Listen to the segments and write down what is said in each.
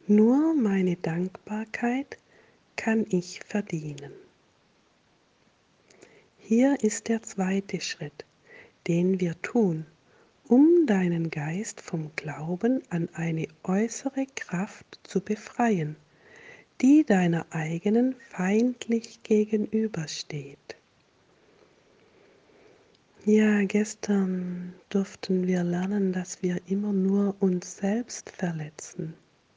Nur meine Dankbarkeit kann ich verdienen. Hier ist der zweite Schritt, den wir tun, um deinen Geist vom Glauben an eine äußere Kraft zu befreien, die deiner eigenen feindlich gegenübersteht. Ja, gestern durften wir lernen, dass wir immer nur uns selbst verletzen.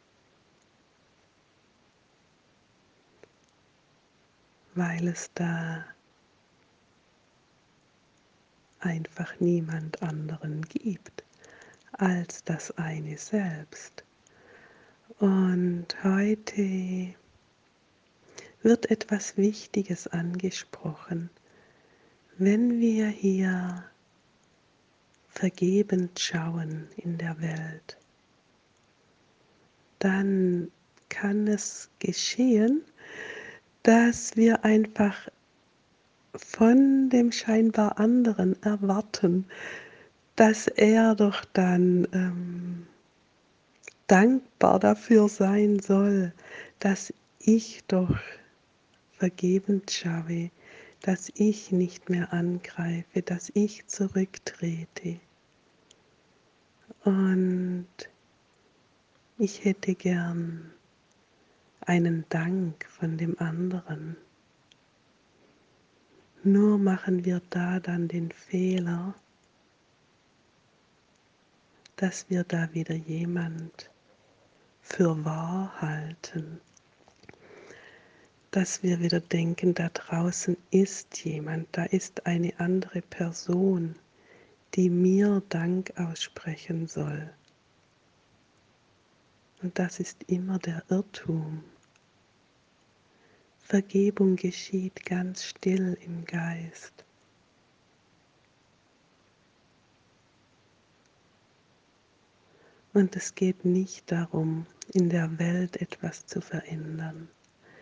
Weil es da einfach niemand anderen gibt als das eine Selbst. Und heute wird etwas Wichtiges angesprochen. Wenn wir hier vergebend schauen in der Welt, dann kann es geschehen, dass wir einfach von dem scheinbar anderen erwarten, dass er doch dann dankbar dafür sein soll, dass ich doch vergebend schaue, dass ich nicht mehr angreife, dass ich zurücktrete. Und ich hätte gern einen Dank von dem anderen. Nur machen wir da dann den Fehler, dass wir da wieder jemand für wahr halten, dass wir wieder denken, da draußen ist jemand, da ist eine andere Person, die mir Dank aussprechen soll. Und das ist immer der Irrtum. Vergebung geschieht ganz still im Geist. Und es geht nicht darum, in der Welt etwas zu verändern.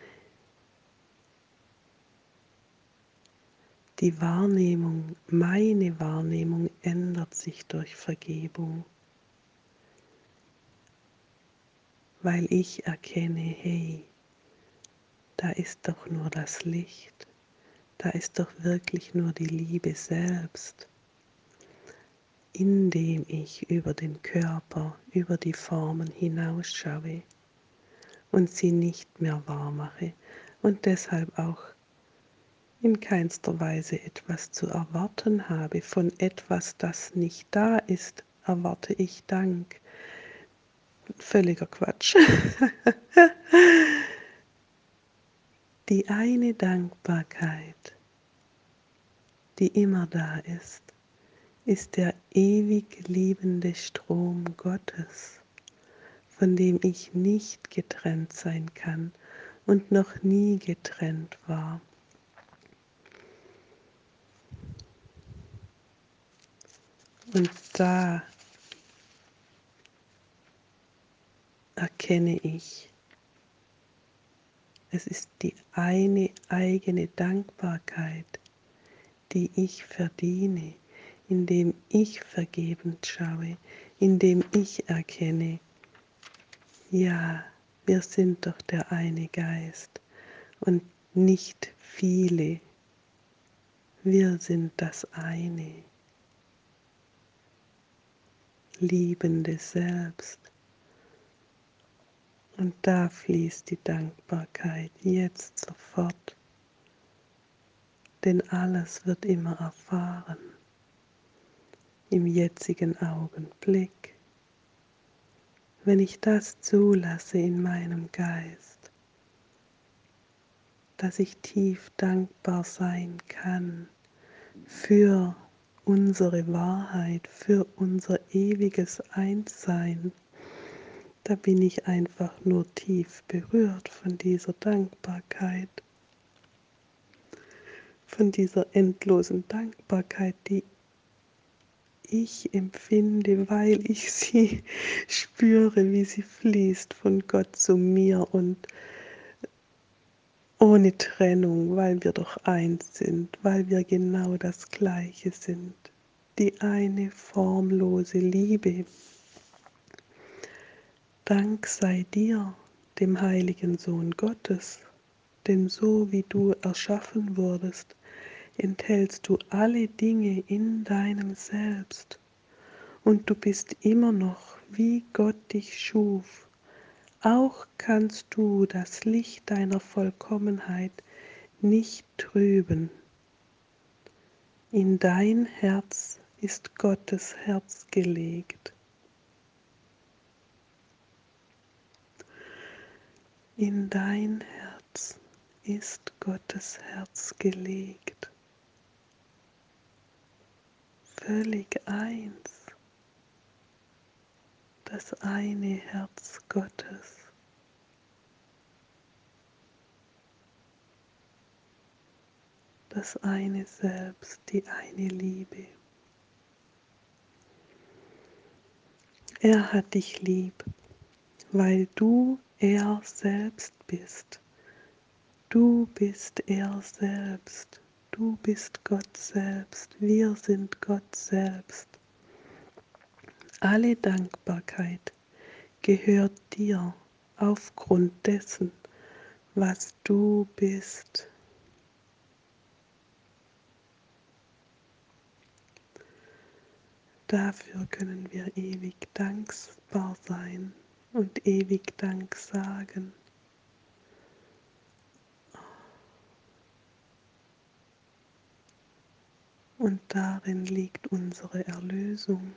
Die Wahrnehmung, meine Wahrnehmung ändert sich durch Vergebung, weil ich erkenne, hey, da ist doch nur das Licht, da ist doch wirklich nur die Liebe selbst, indem ich über den Körper, über die Formen hinausschaue und sie nicht mehr wahr mache und deshalb auch in keinster Weise etwas zu erwarten habe. Von etwas, das nicht da ist, erwarte ich Dank. Völliger Quatsch. Die eine Dankbarkeit, die immer da ist der ewig liebende Strom Gottes, von dem ich nicht getrennt sein kann und noch nie getrennt war. Und da erkenne ich, es ist die eine eigene Dankbarkeit, die ich verdiene, indem ich vergebend schaue, indem ich erkenne, ja, wir sind doch der eine Geist und nicht viele, wir sind das eine, liebende Selbst. Und da fließt die Dankbarkeit jetzt sofort, denn alles wird immer erfahren im jetzigen Augenblick. Wenn ich das zulasse in meinem Geist, dass ich tief dankbar sein kann für unsere Wahrheit, für unser ewiges Einssein, da bin ich einfach nur tief berührt von dieser Dankbarkeit, von dieser endlosen Dankbarkeit, die ich empfinde, weil ich sie spüre, wie sie fließt von Gott zu mir und ohne Trennung, weil wir doch eins sind, weil wir genau das Gleiche sind. Die eine formlose Liebe. Dank sei dir, dem heiligen Sohn Gottes, denn so wie du erschaffen wurdest, enthältst du alle Dinge in deinem Selbst und du bist immer noch, wie Gott dich schuf. Auch kannst du das Licht deiner Vollkommenheit nicht trüben. In dein Herz ist Gottes Herz gelegt. In dein Herz ist Gottes Herz gelegt. Völlig eins, das eine Herz Gottes. Das eine Selbst, die eine Liebe. Er hat dich lieb, weil du er selbst bist. Du bist er selbst. Du bist Gott selbst. Wir sind Gott selbst. Alle Dankbarkeit gehört dir aufgrund dessen, was du bist. Dafür können wir ewig dankbar sein und ewig Dank sagen. Und darin liegt unsere Erlösung.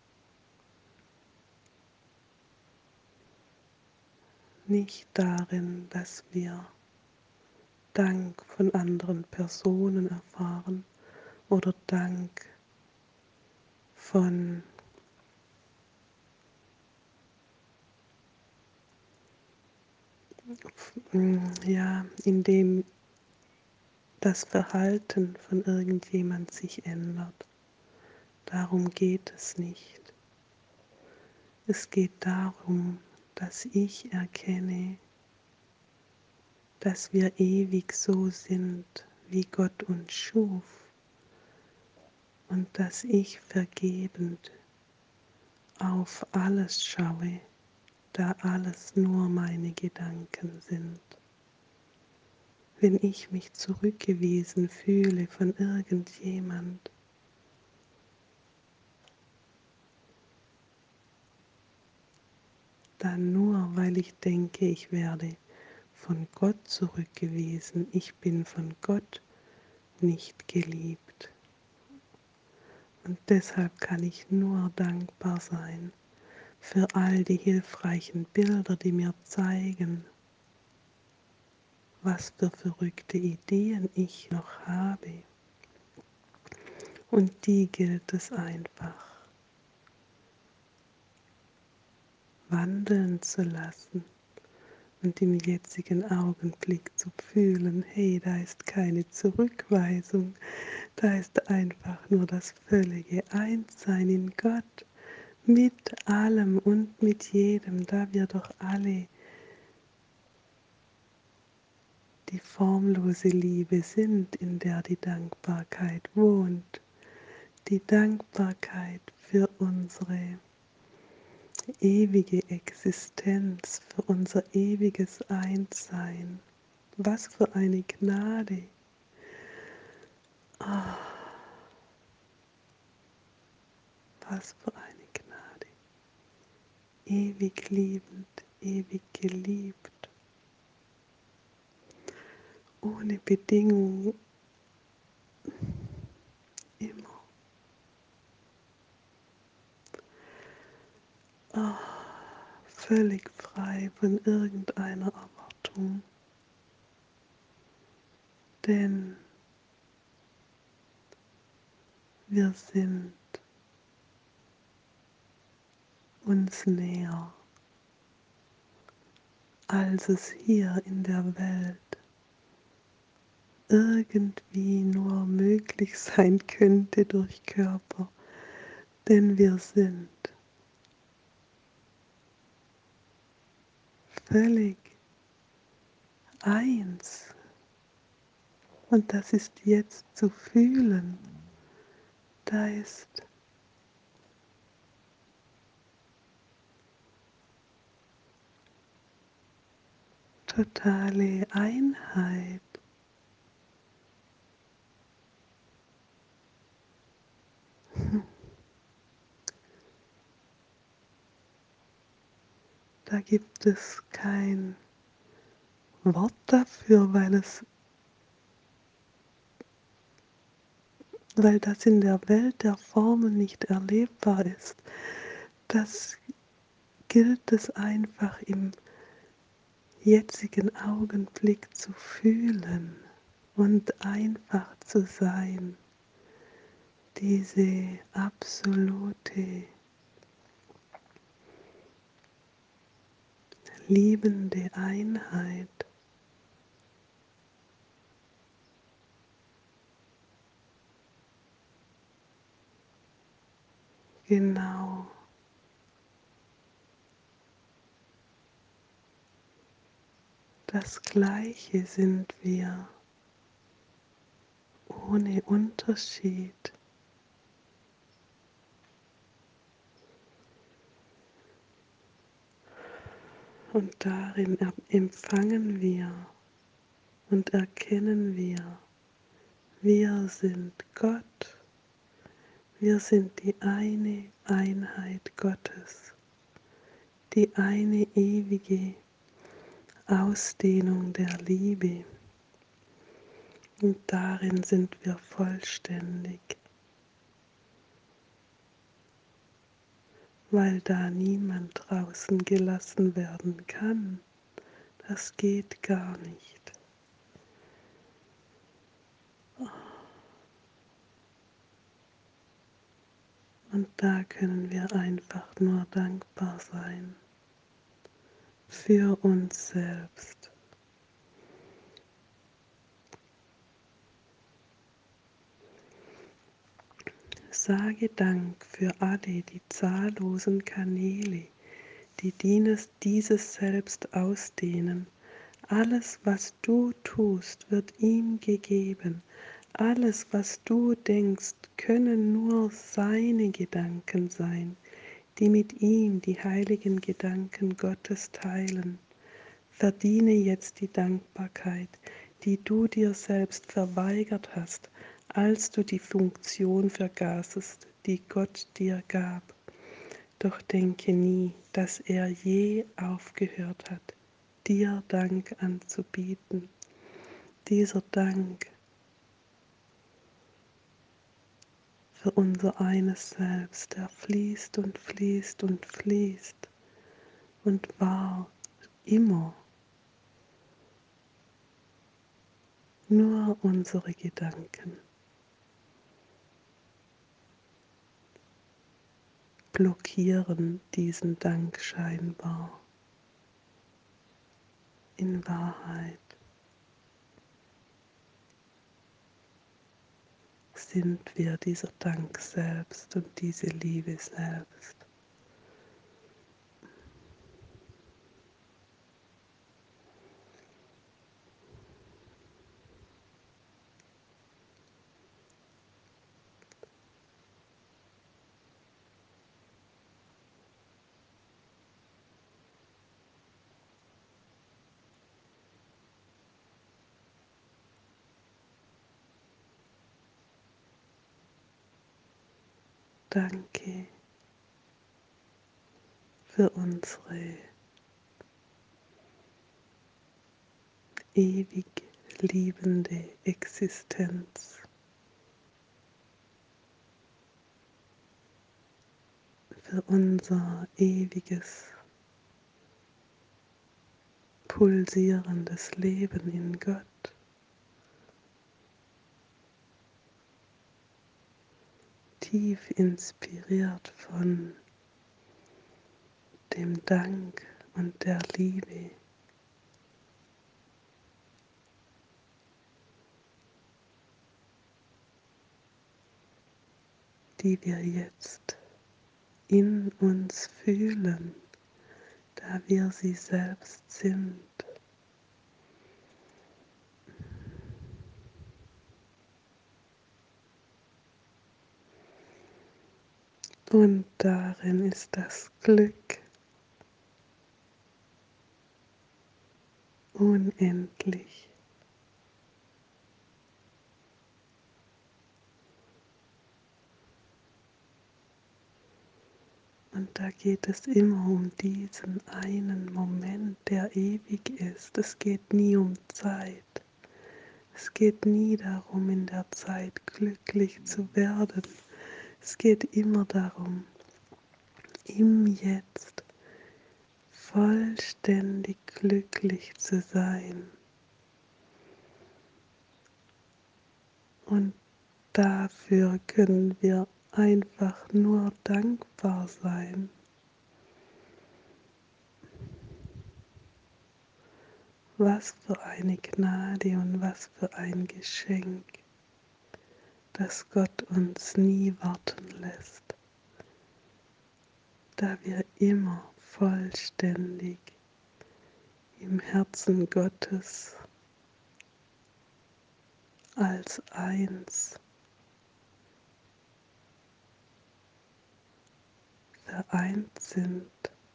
Nicht darin, dass wir Dank von anderen Personen erfahren oder Dank von indem das Verhalten von irgendjemand sich ändert. Darum geht es nicht. Es geht darum, dass ich erkenne, dass wir ewig so sind, wie Gott uns schuf, und dass ich vergebend auf alles schaue, da alles nur meine Gedanken sind. Wenn ich mich zurückgewiesen fühle von irgendjemand, dann nur, weil ich denke, ich werde von Gott zurückgewiesen, ich bin von Gott nicht geliebt. Und deshalb kann ich nur dankbar sein für all die hilfreichen Bilder, die mir zeigen, was für verrückte Ideen ich noch habe. Und die gilt es einfach wandeln zu lassen und im jetzigen Augenblick zu fühlen, hey, da ist keine Zurückweisung, da ist einfach nur das völlige Einssein in Gott, mit allem und mit jedem, da wir doch alle die formlose Liebe sind, in der die Dankbarkeit wohnt, die Dankbarkeit für unsere ewige Existenz, für unser ewiges Einssein. Was für eine Gnade! Ah, was für eine Gnade! Ewig liebend, ewig geliebt, ohne Bedingung, immer. Ah, völlig frei von irgendeiner Erwartung. Denn wir sind uns näher, als es hier in der Welt irgendwie nur möglich sein könnte durch Körper, denn wir sind völlig eins und das ist jetzt zu fühlen, da ist totale Einheit. Da gibt es kein Wort dafür, weil das in der Welt der Formen nicht erlebbar ist. Das gilt es einfach im jetzigen Augenblick zu fühlen und einfach zu sein. Diese absolute, liebende Einheit. Genau. Das Gleiche sind wir, ohne Unterschied. Und darin empfangen wir und erkennen wir sind Gott, wir sind die eine Einheit Gottes, die eine ewige Ausdehnung der Liebe. Und darin sind wir vollständig, weil da niemand draußen gelassen werden kann. Das geht gar nicht. Und da können wir einfach nur dankbar sein für uns selbst. Sage Dank für alle die zahllosen Kanäle, die dieses Selbst ausdehnen. Alles, was du tust, wird ihm gegeben. Alles, was du denkst, können nur seine Gedanken sein, die mit ihm die heiligen Gedanken Gottes teilen. Verdiene jetzt die Dankbarkeit, die du dir selbst verweigert hast, als du die Funktion vergaßest, die Gott dir gab. Doch denke nie, dass er je aufgehört hat, dir Dank anzubieten. Dieser Dank für unser eines Selbst, der fließt und fließt und fließt und war immer nur unsere Gedanken. Blockieren diesen Dank scheinbar. In Wahrheit sind wir dieser Dank selbst und diese Liebe selbst. Danke für unsere ewig liebende Existenz, für unser ewiges pulsierendes Leben in Gott, tief inspiriert von dem Dank und der Liebe, die wir jetzt in uns fühlen, da wir sie selbst sind. Und darin ist das Glück, unendlich. Und da geht es immer um diesen einen Moment, der ewig ist. Es geht nie um Zeit. Es geht nie darum, in der Zeit glücklich zu werden. Es geht immer darum, im Jetzt vollständig glücklich zu sein. Und dafür können wir einfach nur dankbar sein. Was für eine Gnade und was für ein Geschenk, dass Gott uns nie warten lässt, da wir immer vollständig im Herzen Gottes als eins vereint sind.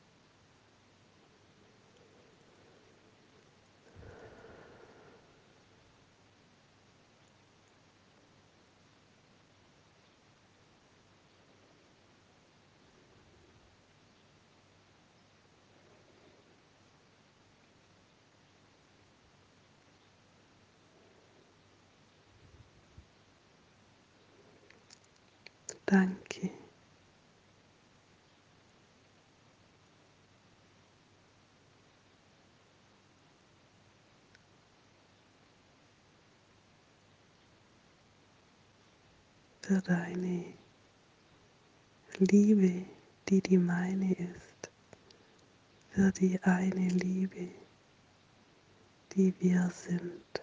Danke, für deine Liebe, die die meine ist, für die eine Liebe, die wir sind.